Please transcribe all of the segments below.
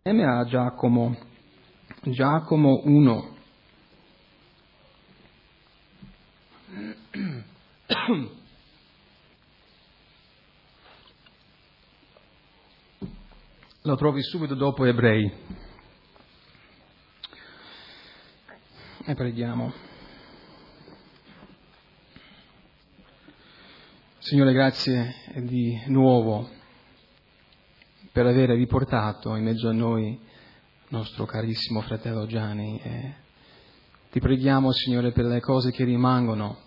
A Giacomo 1. Lo trovi subito dopo Ebrei. E preghiamo. Signore, grazie di nuovo per aver riportato in mezzo a noi il nostro carissimo fratello Gianni. E ti preghiamo, Signore, per le cose che rimangono,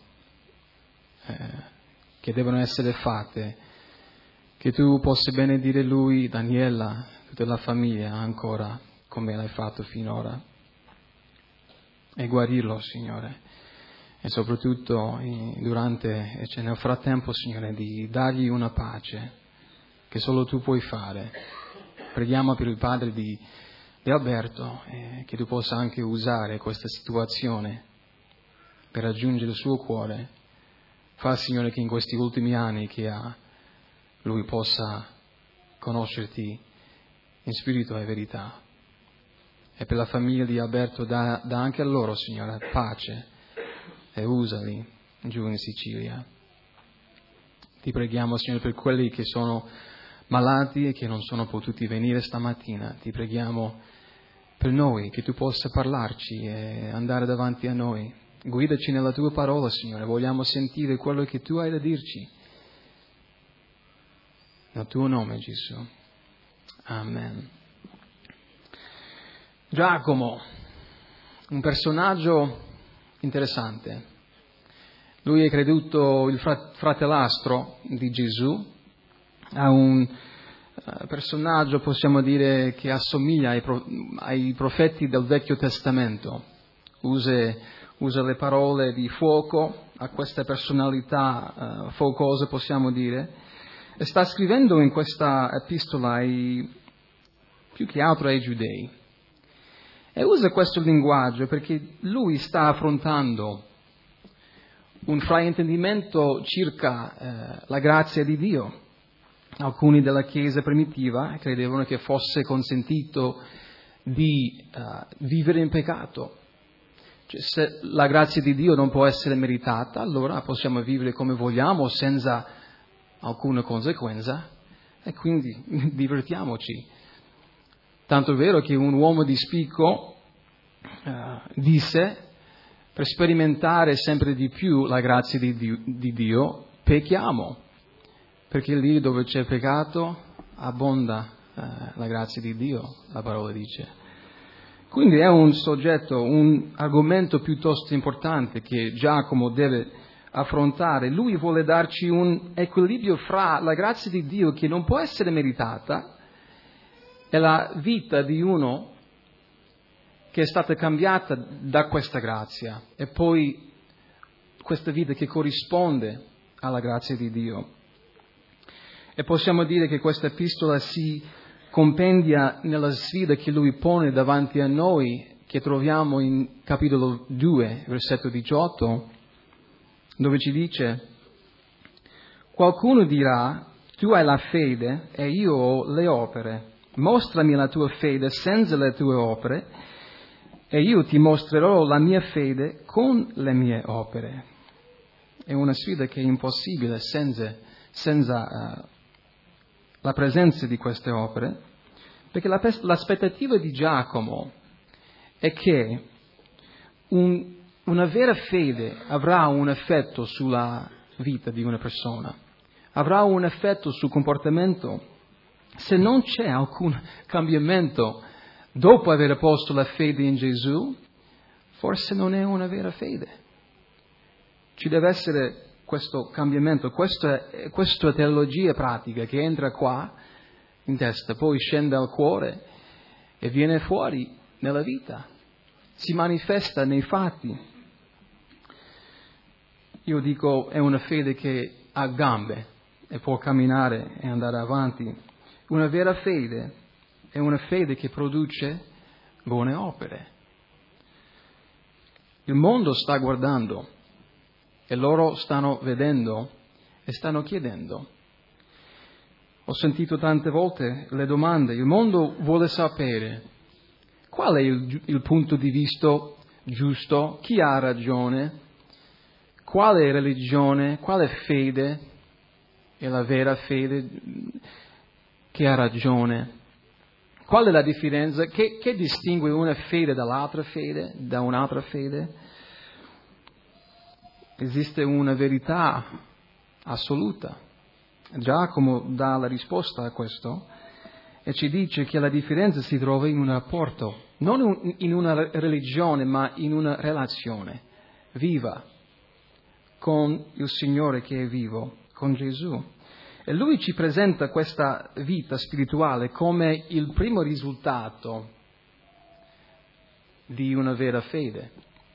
che devono essere fatte, che tu possa benedire lui, Daniela, tutta la famiglia ancora come l'hai fatto finora, e guarirlo, Signore, e soprattutto nel frattempo, Signore, di dargli una pace che solo tu puoi fare. Preghiamo per il padre di Alberto, che tu possa anche usare questa situazione per raggiungere il suo cuore. Fa, Signore, che in questi ultimi anni che ha, lui possa conoscerti in spirito e verità. E per la famiglia di Alberto dà anche a loro, Signore, pace, e usali giù in Sicilia. Ti preghiamo, Signore, per quelli che sono malati e che non sono potuti venire stamattina. Ti preghiamo per noi, che tu possa parlarci e andare davanti a noi. Guidaci nella tua parola, Signore, vogliamo sentire quello che tu hai da dirci. Nel tuo nome, Gesù. Amen. Giacomo, un personaggio interessante. Lui è creduto il fratellastro di Gesù, a un personaggio, possiamo dire, che assomiglia ai profeti del Vecchio Testamento. Usa le parole di fuoco, a questa personalità focosa, possiamo dire, e sta scrivendo in questa epistola più che altro ai giudei. E usa questo linguaggio perché lui sta affrontando un fraintendimento circa la grazia di Dio. Alcuni della Chiesa primitiva credevano che fosse consentito di vivere in peccato. Cioè, se la grazia di Dio non può essere meritata, allora possiamo vivere come vogliamo senza alcuna conseguenza e quindi divertiamoci. Tanto è vero che un uomo di spicco disse: per sperimentare sempre di più la grazia di Dio, pecchiamo, perché lì dove c'è peccato abbonda la grazia di Dio, la parola dice. Quindi è un argomento piuttosto importante che Giacomo deve affrontare. Lui vuole darci un equilibrio fra la grazia di Dio che non può essere meritata e la vita di uno che è stata cambiata da questa grazia, e poi questa vita che corrisponde alla grazia di Dio. E possiamo dire che questa epistola si compendia nella sfida che lui pone davanti a noi, che troviamo in capitolo 2, versetto 18, dove ci dice: qualcuno dirà, tu hai la fede e io ho le opere. Mostrami la tua fede senza le tue opere e io ti mostrerò la mia fede con le mie opere. È una sfida che è impossibile senza la presenza di queste opere, perché l'aspettativa di Giacomo è che una vera fede avrà un effetto sulla vita di una persona, avrà un effetto sul comportamento. Se non c'è alcun cambiamento dopo aver posto la fede in Gesù, forse non è una vera fede. Ci deve essere questo cambiamento, questa è teologia pratica che entra qua in testa, poi scende al cuore e viene fuori nella vita, si manifesta nei fatti. Io dico, è una fede che ha gambe e può camminare e andare avanti. Una vera fede è una fede che produce buone opere. Il mondo sta guardando e loro stanno vedendo e stanno chiedendo: Ho sentito tante volte le domande, il mondo vuole sapere qual è il punto di vista giusto, chi ha ragione, quale religione, quale fede è la vera fede, che ha ragione. Qual è la differenza? Che distingue una fede dall'altra fede, da un'altra fede? Esiste una verità assoluta. Giacomo dà la risposta a questo e ci dice che la differenza si trova in un rapporto, non in una religione, ma in una relazione viva con il Signore che è vivo, con Gesù. E Lui ci presenta questa vita spirituale come il primo risultato di una vera fede.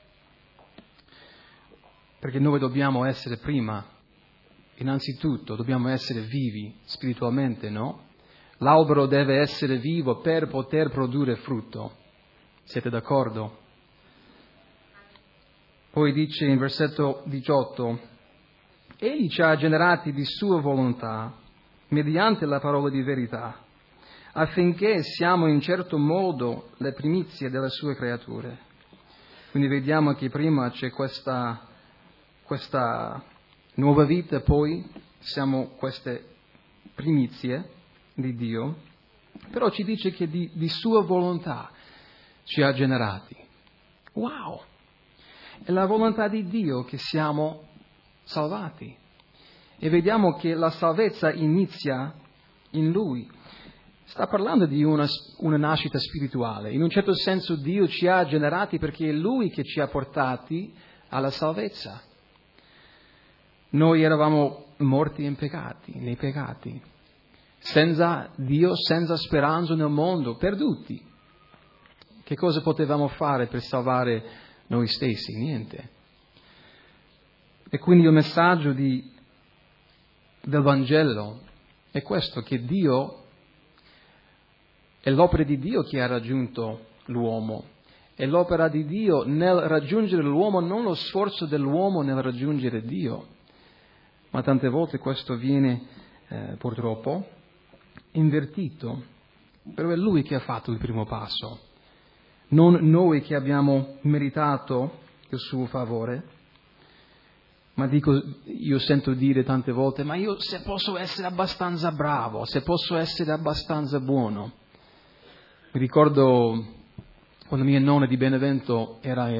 Perché noi dobbiamo essere prima, innanzitutto, dobbiamo essere vivi spiritualmente, no? L'albero deve essere vivo per poter produrre frutto. Siete d'accordo? Poi dice in versetto 18, Egli ci ha generati di sua volontà, mediante la parola di verità, affinché siamo in certo modo le primizie delle sue creature. Quindi vediamo che prima c'è questa nuova vita, poi siamo queste primizie di Dio, però ci dice che di sua volontà ci ha generati. Wow! È la volontà di Dio che siamo salvati. E vediamo che la salvezza inizia in Lui. Sta parlando di una nascita spirituale. In un certo senso Dio ci ha generati perché è Lui che ci ha portati alla salvezza. Noi eravamo morti nei peccati, senza Dio, senza speranza nel mondo, perduti. Che cosa potevamo fare per salvare noi stessi? Niente. E quindi il messaggio del Vangelo è questo, che Dio, è l'opera di Dio che ha raggiunto l'uomo. È l'opera di Dio nel raggiungere l'uomo, non lo sforzo dell'uomo nel raggiungere Dio. Ma tante volte questo viene purtroppo invertito. Però è Lui che ha fatto il primo passo, non noi che abbiamo meritato il suo favore. Ma io sento dire tante volte, ma io se posso essere abbastanza bravo, se posso essere abbastanza buono. Mi ricordo quando mia nonna di Benevento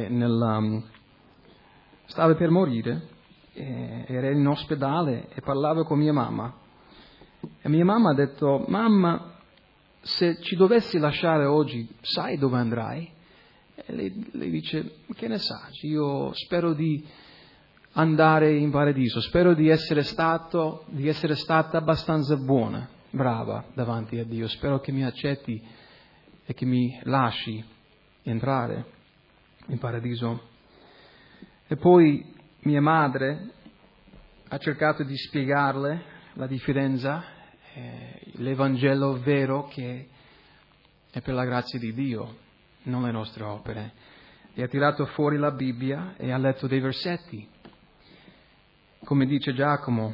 stava per morire, era in ospedale e parlavo con mia mamma. E mia mamma ha detto, mamma, se ci dovessi lasciare oggi, sai dove andrai? E lei dice, che ne sai? Io spero di andare in paradiso, spero di essere stata abbastanza buona, brava davanti a Dio, spero che mi accetti e che mi lasci entrare in paradiso. E poi mia madre ha cercato di spiegarle la differenza, l'Evangelo vero che è per la grazia di Dio, non le nostre opere. E ha tirato fuori la Bibbia e ha letto dei versetti. Come dice Giacomo,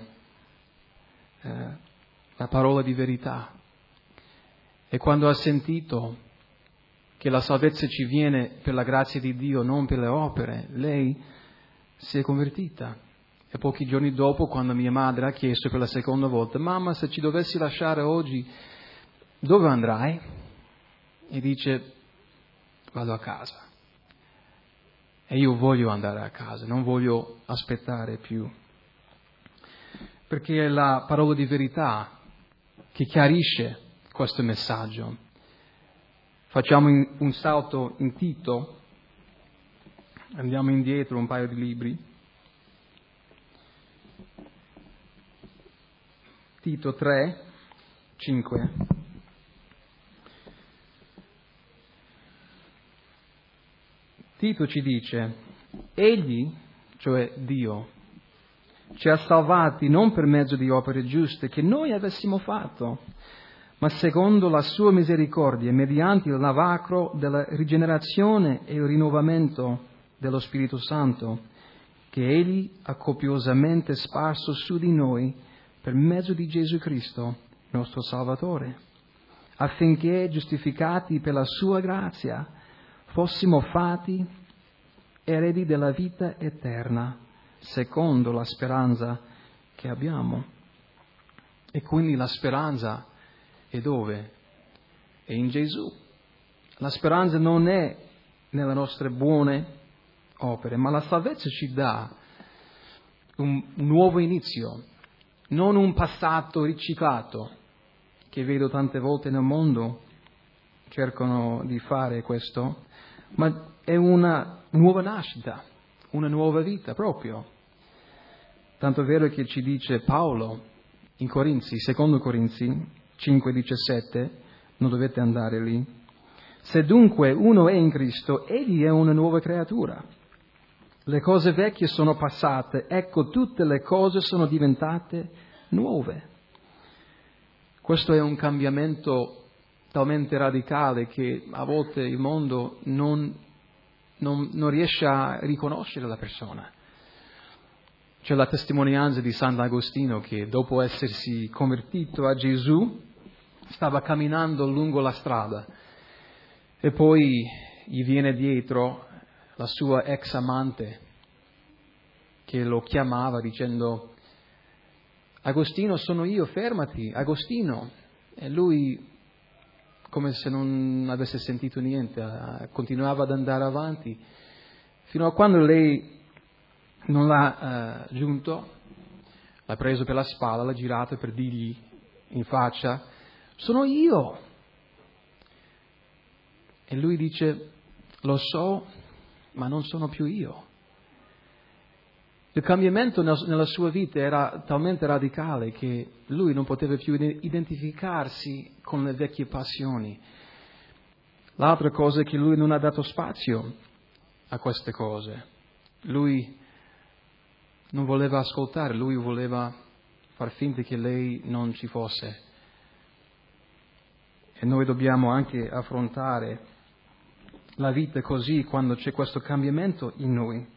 la parola di verità. E quando ha sentito che la salvezza ci viene per la grazia di Dio, non per le opere, lei si è convertita. E pochi giorni dopo, quando mia madre ha chiesto per la seconda volta, mamma, se ci dovessi lasciare oggi, dove andrai? E dice, vado a casa. E io voglio andare a casa, non voglio aspettare più. Perché è la parola di verità che chiarisce questo messaggio. Facciamo un salto in Tito, andiamo indietro un paio di libri. Tito 3, 5. Tito ci dice, egli, cioè Dio, ci ha salvati non per mezzo di opere giuste che noi avessimo fatto, ma secondo la sua misericordia, mediante il lavacro della rigenerazione e il rinnovamento dello Spirito Santo, che Egli ha copiosamente sparso su di noi per mezzo di Gesù Cristo, nostro Salvatore, affinché, giustificati per la sua grazia, fossimo fatti eredi della vita eterna, secondo la speranza che abbiamo. E quindi la speranza è dove? È in Gesù. La speranza non è nelle nostre buone opere, ma la salvezza ci dà un nuovo inizio, non un passato riciclato, che vedo tante volte nel mondo, cercano di fare questo, ma è una nuova nascita, una nuova vita proprio. Tanto è vero che ci dice Paolo in Corinzi, 2 Corinzi 5,17, non dovete andare lì. Se dunque uno è in Cristo, egli è una nuova creatura. Le cose vecchie sono passate, ecco tutte le cose sono diventate nuove. Questo è un cambiamento talmente radicale che a volte il mondo non riesce a riconoscere la persona. C'è la testimonianza di Sant'Agostino che dopo essersi convertito a Gesù stava camminando lungo la strada e poi gli viene dietro la sua ex amante che lo chiamava dicendo: Agostino, sono io, fermati, Agostino. E lui, come se non avesse sentito niente, continuava ad andare avanti fino a quando lei non l'ha giunto, l'ha preso per la spalla, l'ha girato per dirgli in faccia: sono io. E lui dice: lo so, ma non sono più io. Il cambiamento nella sua vita era talmente radicale che lui non poteva più identificarsi con le vecchie passioni. L'altra cosa è che lui non ha dato spazio a queste cose. Lui non voleva ascoltare, lui voleva far finta che lei non ci fosse. E noi dobbiamo anche affrontare la vita così quando c'è questo cambiamento in noi.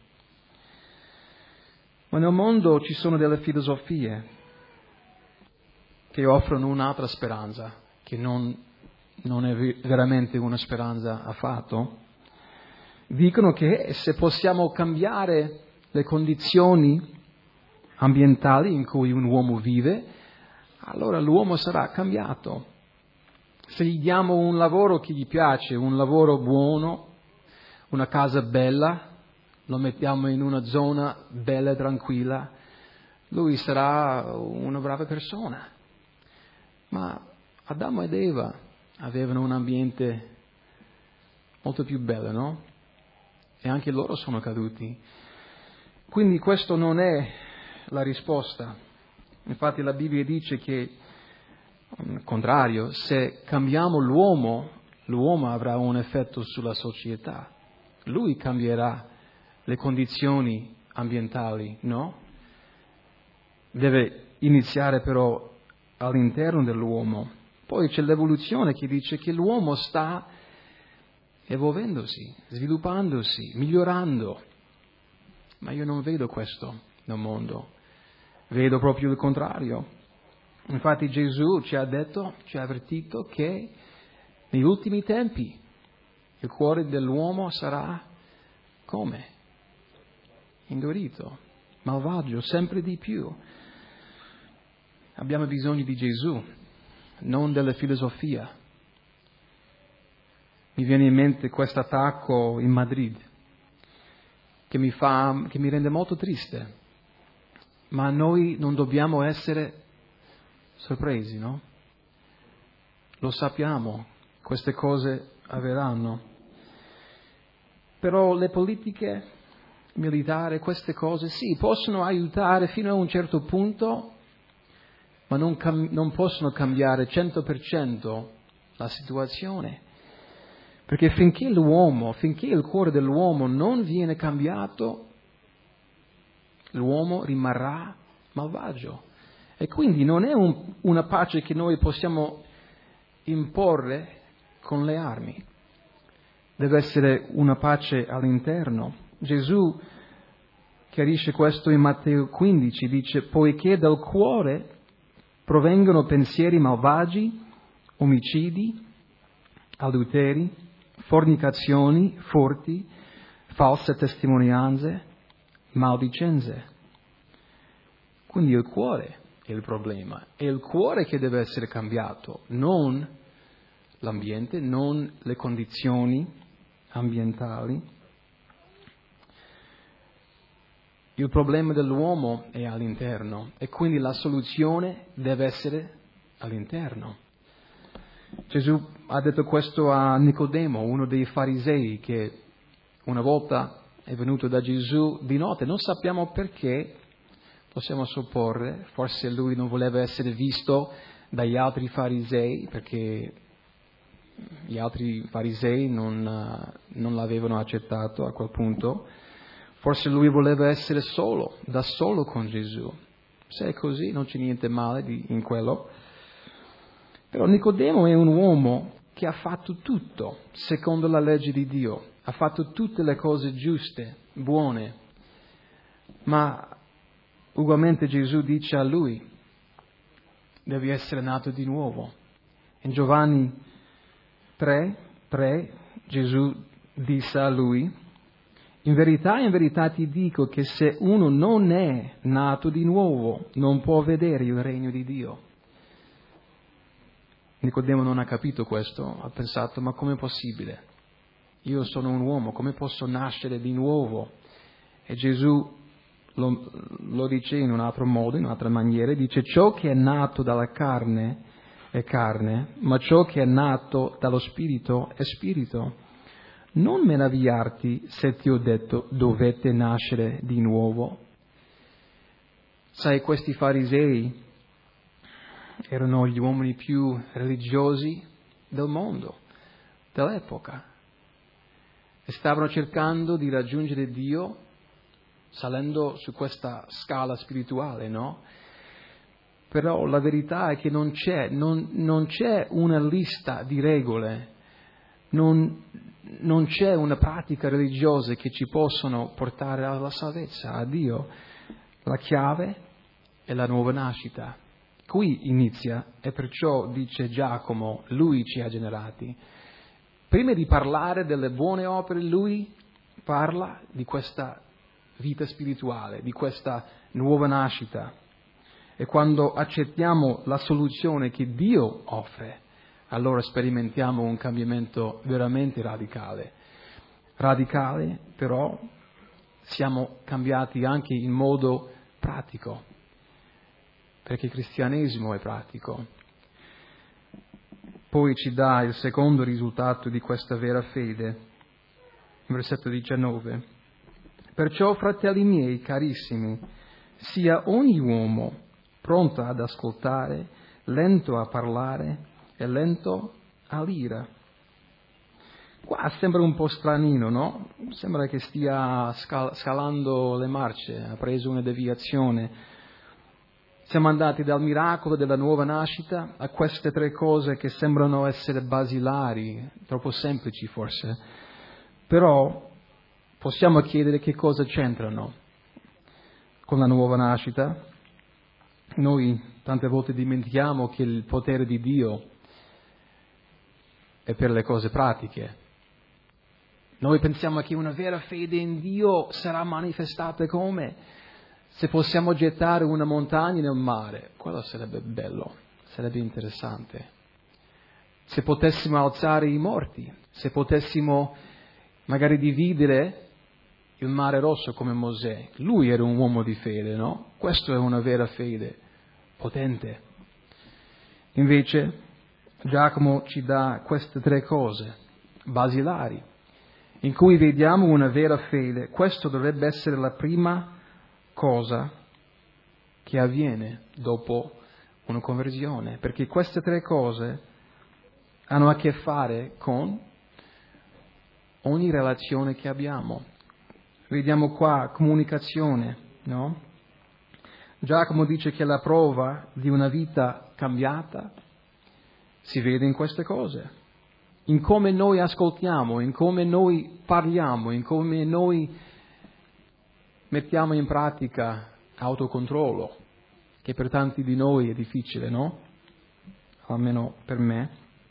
Ma nel mondo ci sono delle filosofie che offrono un'altra speranza, che non è veramente una speranza affatto. Dicono che se possiamo cambiare le condizioni ambientali in cui un uomo vive, allora l'uomo sarà cambiato. Se gli diamo un lavoro che gli piace, un lavoro buono, una casa bella, lo mettiamo in una zona bella e tranquilla, lui sarà una brava persona. Ma Adamo ed Eva avevano un ambiente molto più bello, no? E anche loro sono caduti. Quindi questo non è la risposta. Infatti la Bibbia dice che, al contrario, se cambiamo l'uomo avrà un effetto sulla società. Lui cambierà le condizioni ambientali, no? Deve iniziare però all'interno dell'uomo. Poi c'è l'evoluzione che dice che l'uomo sta evolvendosi, sviluppandosi, migliorando. Ma io non vedo questo nel mondo. Vedo proprio il contrario. Infatti Gesù ci ha avvertito che negli ultimi tempi il cuore dell'uomo sarà come? Indurito, malvagio, sempre di più. Abbiamo bisogno di Gesù, non della filosofia. Mi viene in mente questo attacco in Madrid che mi rende molto triste, ma noi non dobbiamo essere sorpresi, no? Lo sappiamo, queste cose avverranno. Però le politiche militari, queste cose, sì, possono aiutare fino a un certo punto, ma non possono cambiare 100% la situazione. Perché finché il cuore dell'uomo non viene cambiato, l'uomo rimarrà malvagio. E quindi non è una pace che noi possiamo imporre con le armi. Deve essere una pace all'interno. Gesù chiarisce questo in Matteo 15, dice: poiché dal cuore provengono pensieri malvagi, omicidi, adulteri, fornicazioni, furti, false testimonianze, maldicenze. Quindi il cuore è il problema, è il cuore che deve essere cambiato, non l'ambiente, non le condizioni ambientali. Il problema dell'uomo è all'interno e quindi la soluzione deve essere all'interno. Gesù ha detto questo a Nicodemo, uno dei farisei, che una volta è venuto da Gesù di notte. Non sappiamo perché, possiamo supporre, forse lui non voleva essere visto dagli altri farisei, perché gli altri farisei non l'avevano accettato a quel punto. Forse lui voleva essere solo, da solo con Gesù. Se è così non c'è niente male in quello. Però Nicodemo è un uomo che ha fatto tutto secondo la legge di Dio, ha fatto tutte le cose giuste, buone, ma ugualmente Gesù dice a lui, devi essere nato di nuovo. In Giovanni 3, Gesù disse a lui, in verità ti dico che se uno non è nato di nuovo, non può vedere il regno di Dio. Nicodemo non ha capito questo, ha pensato, ma com'è possibile? Io sono un uomo, come posso nascere di nuovo? E Gesù lo dice in un altro modo, in un'altra maniera, dice ciò che è nato dalla carne è carne, ma ciò che è nato dallo spirito è spirito. Non meravigliarti se ti ho detto dovete nascere di nuovo. Sai, questi farisei erano gli uomini più religiosi del mondo, dell'epoca, e stavano cercando di raggiungere Dio salendo su questa scala spirituale, no? Però la verità è che non c'è una lista di regole, non c'è una pratica religiosa che ci possono portare alla salvezza, a Dio. La chiave è la nuova nascita. Qui inizia e perciò dice Giacomo, lui ci ha generati. Prima di parlare delle buone opere, lui parla di questa vita spirituale, di questa nuova nascita. E quando accettiamo la soluzione che Dio offre, allora sperimentiamo un cambiamento veramente radicale. Radicale, però siamo cambiati anche in modo pratico, perché il cristianesimo è pratico. Poi ci dà il secondo risultato di questa vera fede, versetto 19. Perciò, fratelli miei carissimi, sia ogni uomo pronto ad ascoltare, lento a parlare e lento all'ira. Qua sembra un po' stranino, no? Sembra che stia scalando le marce, ha preso una deviazione. Siamo andati dal miracolo della nuova nascita a queste tre cose che sembrano essere basilari, troppo semplici forse. Però possiamo chiedere che cosa c'entrano con la nuova nascita. Noi tante volte dimentichiamo che il potere di Dio è per le cose pratiche. Noi pensiamo che una vera fede in Dio sarà manifestata come? Se possiamo gettare una montagna nel mare, quello sarebbe bello, sarebbe interessante. Se potessimo alzare i morti, se potessimo magari dividere il mare rosso come Mosè, lui era un uomo di fede, no? Questo è una vera fede, potente. Invece Giacomo ci dà queste tre cose basilari, in cui vediamo una vera fede. Questo dovrebbe essere la prima cosa che avviene dopo una conversione, perché queste tre cose hanno a che fare con ogni relazione che abbiamo. Vediamo qua comunicazione, no? Giacomo dice che la prova di una vita cambiata si vede in queste cose, in come noi ascoltiamo, in come noi parliamo, in come noi mettiamo in pratica autocontrollo, che per tanti di noi è difficile, no? Almeno per me.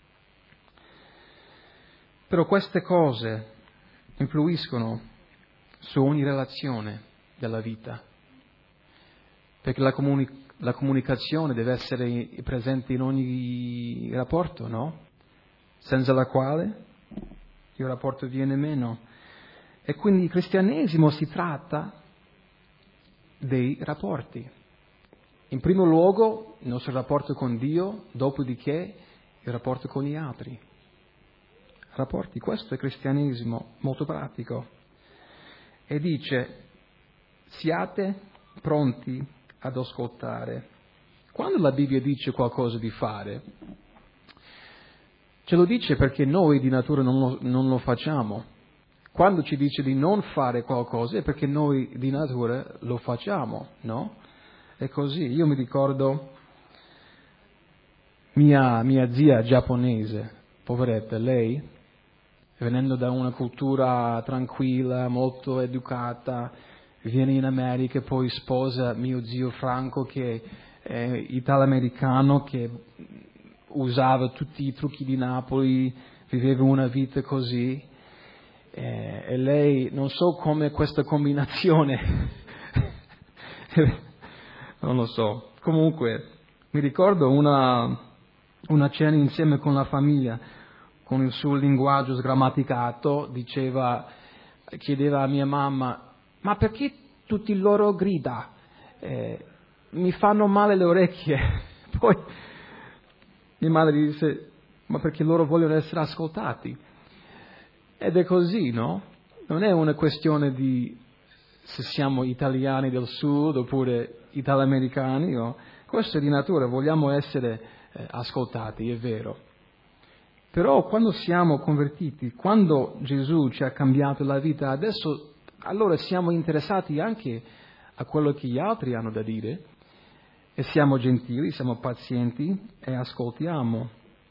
Però queste cose influiscono su ogni relazione della vita, perché la comunicazione deve essere presente in ogni rapporto, no? Senza la quale il rapporto viene meno. E quindi il cristianesimo si tratta dei rapporti. In primo luogo il nostro rapporto con Dio, dopodiché il rapporto con gli altri. Rapporti, questo è cristianesimo molto pratico. E dice, siate pronti ad ascoltare. Quando la Bibbia dice qualcosa di fare, ce lo dice perché noi di natura non lo facciamo. Quando ci dice di non fare qualcosa è perché noi di natura lo facciamo, no? È così. Io mi ricordo mia zia giapponese, poveretta, lei, venendo da una cultura tranquilla, molto educata, viene in America e poi sposa mio zio Franco che è italo-americano, che usava tutti i trucchi di Napoli, viveva una vita così, e lei, non so come questa combinazione, non lo so, comunque mi ricordo una cena insieme con la famiglia, con il suo linguaggio sgrammaticato, chiedeva a mia mamma, ma perché tutti loro grida? Mi fanno male le orecchie. Poi mia madre disse, ma perché loro vogliono essere ascoltati. Ed è così, no? Non è una questione di se siamo italiani del sud oppure italo-americani, no? Questo è di natura, vogliamo essere ascoltati, è vero. Però quando siamo convertiti, quando Gesù ci ha cambiato la vita, adesso allora siamo interessati anche a quello che gli altri hanno da dire e siamo gentili, siamo pazienti e ascoltiamo.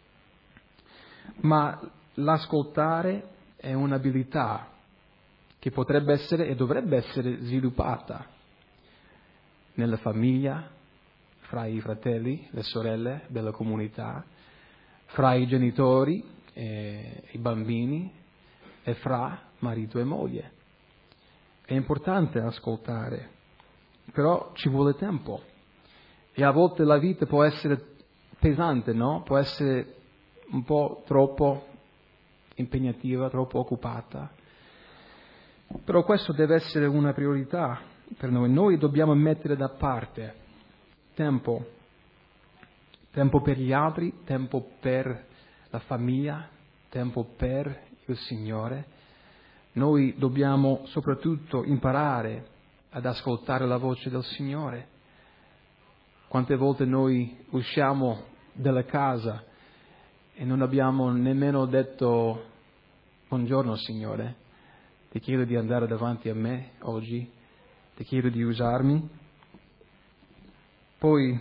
Ma l'ascoltare è un'abilità che potrebbe essere e dovrebbe essere sviluppata nella famiglia, fra i fratelli, le sorelle della comunità, fra i genitori e i bambini e fra marito e moglie. È importante ascoltare, però ci vuole tempo e a volte la vita può essere pesante, no? Può essere un po' troppo impegnativa, troppo occupata. Però questo deve essere una priorità per noi. Noi dobbiamo mettere da parte tempo per gli altri, tempo per la famiglia, tempo per il Signore. Noi dobbiamo soprattutto imparare ad ascoltare la voce del Signore. Quante volte noi usciamo dalla casa e non abbiamo nemmeno detto buongiorno Signore, ti chiedo di andare davanti a me oggi, ti chiedo di usarmi. Poi,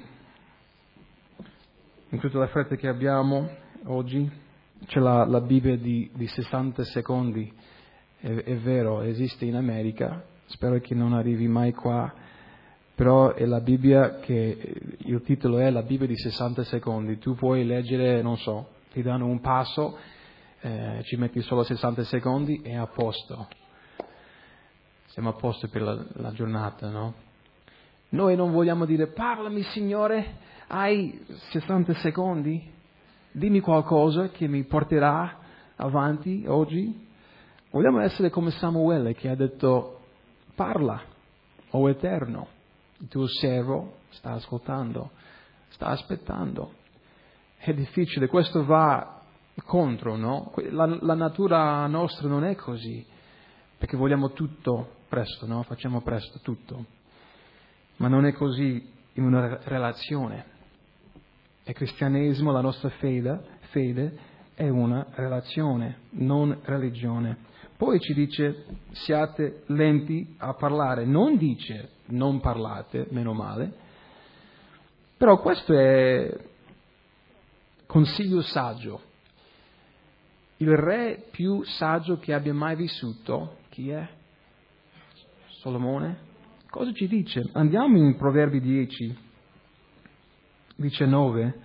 in tutta la fretta che abbiamo oggi, c'è la Bibbia di 60 secondi, è vero, esiste in America, spero che non arrivi mai qua, però è la Bibbia che, il titolo è la Bibbia di 60 secondi, tu puoi leggere, non so, ti danno un passo, ci metti solo 60 secondi e è a posto. Siamo a posto per la giornata, no? Noi non vogliamo dire, parlami Signore, hai 60 secondi? Dimmi qualcosa che mi porterà avanti oggi. Vogliamo essere come Samuele che ha detto, parla, o Eterno, il tuo servo sta ascoltando, sta aspettando. È difficile, questo va contro, no? La natura nostra non è così, perché vogliamo tutto presto, no? Facciamo presto tutto. Ma non è così in una relazione. Il cristianesimo, la nostra fede è una relazione, non religione. Poi ci dice siate lenti a parlare, non dice non parlate, meno male, però questo è consiglio saggio. Il re più saggio che abbia mai vissuto, chi è? Solomone? Cosa ci dice? Andiamo in Proverbi 10. 19,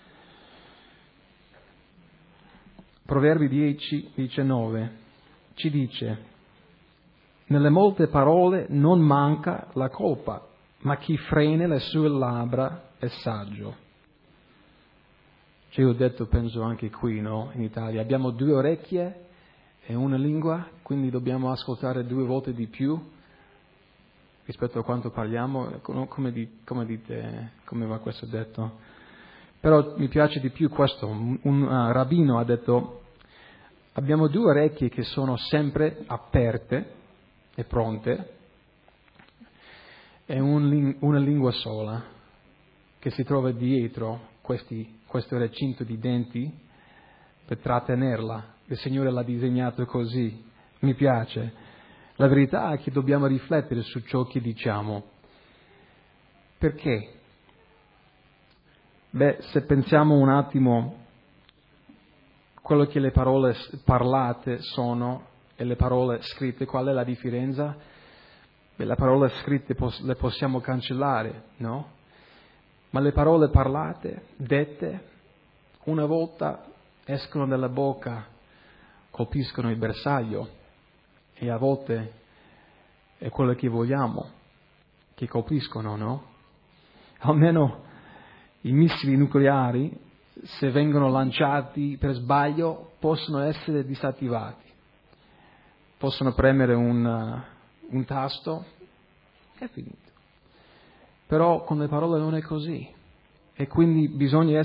Proverbi 10, 19, ci dice: nelle molte parole non manca la colpa, ma chi frena le sue labbra è saggio. Cioè, io ho detto, penso anche qui, no? In Italia abbiamo 2 orecchie e una lingua, quindi dobbiamo ascoltare 2 volte di più rispetto a quanto parliamo. Come dite, come va questo detto? Però mi piace di più questo. Un rabbino ha detto: abbiamo 2 orecchie che sono sempre aperte e pronte, e una lingua sola che si trova dietro questo recinto di denti per trattenerla. Il Signore l'ha disegnato così. Mi piace. La verità è che dobbiamo riflettere su ciò che diciamo. Perché? Se pensiamo un attimo quello che le parole parlate sono e le parole scritte, qual è la differenza? Le parole scritte le possiamo cancellare, no? Ma le parole parlate, dette, una volta escono dalla bocca, colpiscono il bersaglio, e a volte è quello che vogliamo, che colpiscono, no? Almeno i missili nucleari, se vengono lanciati per sbaglio, possono essere disattivati. Possono premere un tasto, è finito. Però con le parole non è così. E quindi bisogna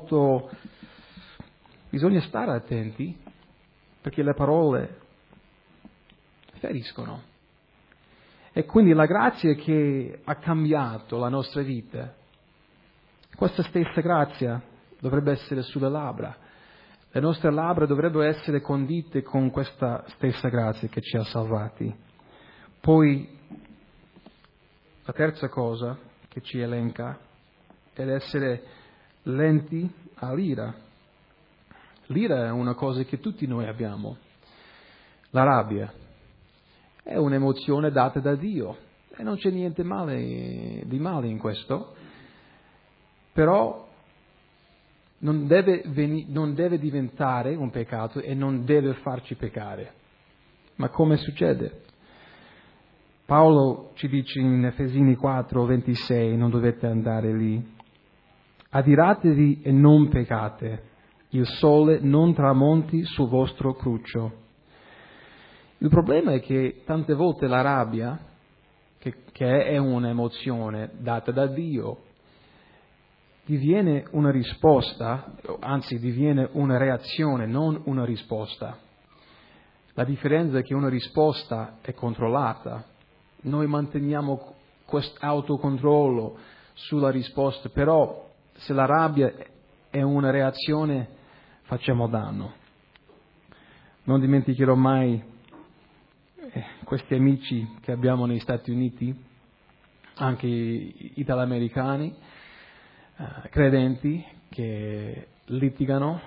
stare attenti, perché le parole feriscono. E quindi la grazia che ha cambiato la nostra vita, questa stessa grazia dovrebbe essere sulle labbra. Le nostre labbra dovrebbero essere condite con questa stessa grazia che ci ha salvati. Poi la terza cosa che ci elenca è essere lenti all'ira. L'ira è una cosa che tutti noi abbiamo. La rabbia è un'emozione data da Dio e non c'è niente di male in questo, però non deve diventare un peccato e non deve farci peccare. Ma come succede? Paolo ci dice in Efesini 4, 26, non dovete andare lì: adiratevi e non peccate, il sole non tramonti sul vostro cruccio. Il problema è che tante volte la rabbia, che è un'emozione data da Dio, diviene una risposta, anzi diviene una reazione, non una risposta. La differenza è che una risposta è controllata. Noi manteniamo questo autocontrollo sulla risposta, però se la rabbia è una reazione facciamo danno. Non dimenticherò mai questi amici che abbiamo negli Stati Uniti, anche italoamericani, credenti, che litigano,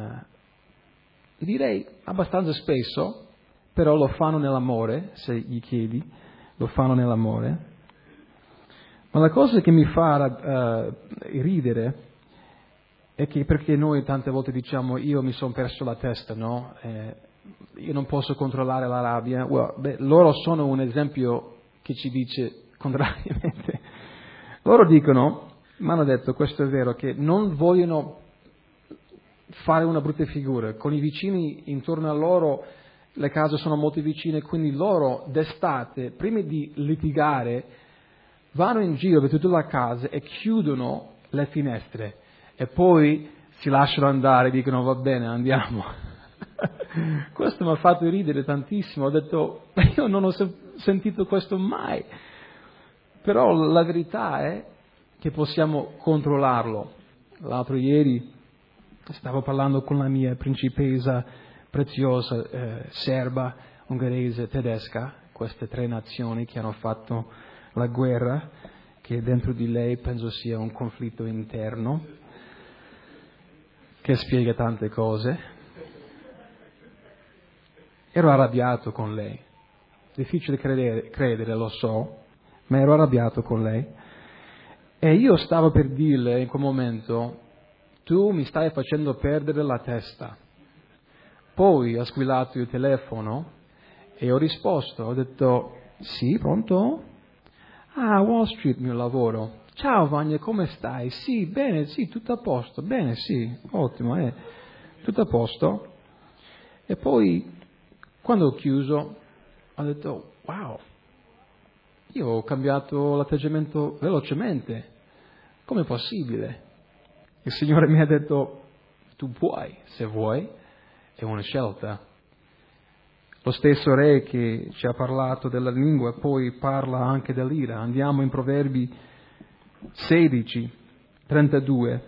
direi abbastanza spesso, però lo fanno nell'amore, se gli chiedi, lo fanno nell'amore. Ma la cosa che mi fa ridere è che, perché noi tante volte diciamo: io mi sono perso la testa, no? Io non posso controllare la rabbia. Loro sono un esempio che ci dice contrariamente. Loro dicono, mi hanno detto, questo è vero, che non vogliono fare una brutta figura. Con i vicini intorno a loro le case sono molto vicine, quindi loro d'estate, prima di litigare, vanno in giro per tutta la casa e chiudono le finestre e poi si lasciano andare e dicono: va bene, andiamo. Questo mi ha fatto ridere tantissimo. Ho detto: io non ho sentito questo mai. Però la verità è che possiamo controllarlo. L'altro ieri stavo parlando con la mia principessa preziosa, serba, ungherese, tedesca, queste 3 nazioni che hanno fatto la guerra, che dentro di lei penso sia un conflitto interno che spiega tante cose. Ero arrabbiato con lei. Difficile credere, lo so, ma ero arrabbiato con lei. E io stavo per dirle in quel momento, tu mi stai facendo perdere la testa. Poi ho squillato il telefono e ho risposto, ho detto, sì, pronto? Ah, Wall Street, mio lavoro. Ciao Vania, come stai? Sì, bene, sì, tutto a posto. Bene, sì, ottimo, tutto a posto. E poi, quando ho chiuso, ho detto, wow, io ho cambiato l'atteggiamento velocemente. Com'è possibile? Il Signore mi ha detto, tu puoi, se vuoi, è una scelta. Lo stesso re che ci ha parlato della lingua poi parla anche dell'ira. Andiamo in Proverbi 16, 32.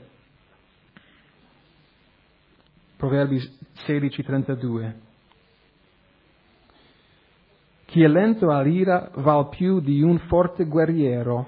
Proverbi 16, 32. Chi è lento all'ira val più di un forte guerriero,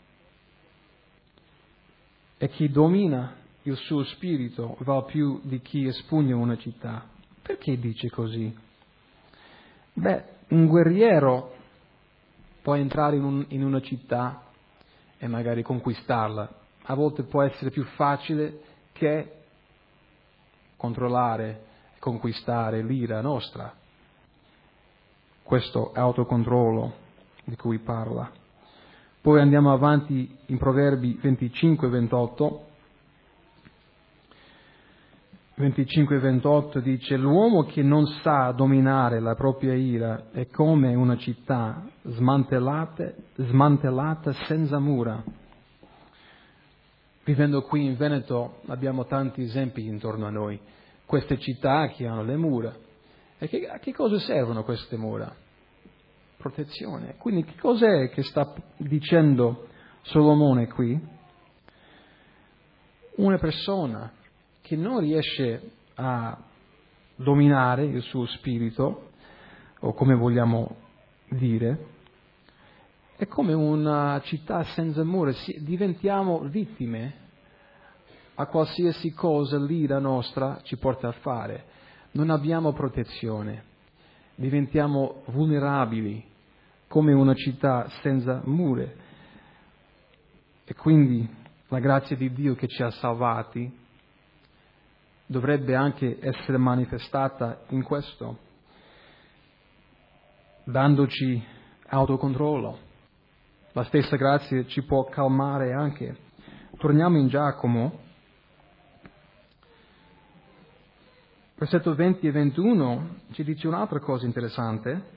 e chi domina il suo spirito val più di chi espugna una città. Perché dice così? Beh, un guerriero può entrare in una città e magari conquistarla. A volte può essere più facile che controllare e conquistare l'ira nostra. Questo autocontrollo di cui parla. Poi andiamo avanti in Proverbi 25 e 28. 25 e 28 dice: l'uomo che non sa dominare la propria ira è come una città smantellata senza mura. Vivendo qui in Veneto abbiamo tanti esempi intorno a noi, queste città che hanno le mura. E a che cosa servono queste mura? Protezione. Quindi che cos'è che sta dicendo Solomone qui? Una persona che non riesce a dominare il suo spirito, o come vogliamo dire, è come una città senza mura. Diventiamo vittime a qualsiasi cosa l'ira nostra ci porta a fare. Non abbiamo protezione, diventiamo vulnerabili come una città senza mura. E quindi la grazia di Dio che ci ha salvati dovrebbe anche essere manifestata in questo, dandoci autocontrollo. La stessa grazia ci può calmare anche. Torniamo in Giacomo, versetto 20 e 21, ci dice un'altra cosa interessante,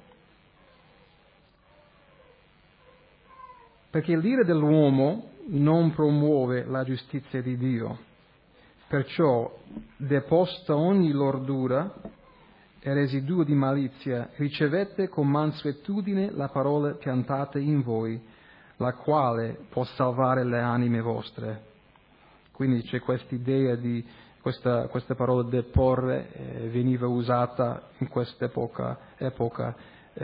perché l'ira dell'uomo non promuove la giustizia di Dio. Perciò, deposta ogni lordura e residuo di malizia, ricevete con mansuetudine la parola piantata in voi, la quale può salvare le anime vostre. Quindi c'è questa idea di questa parola deporre, veniva usata in questa epoca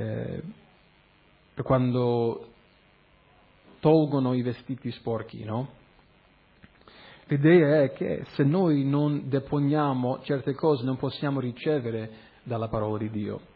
per quando tolgono i vestiti sporchi, no? L'idea è che se noi non deponiamo certe cose non possiamo ricevere dalla parola di Dio.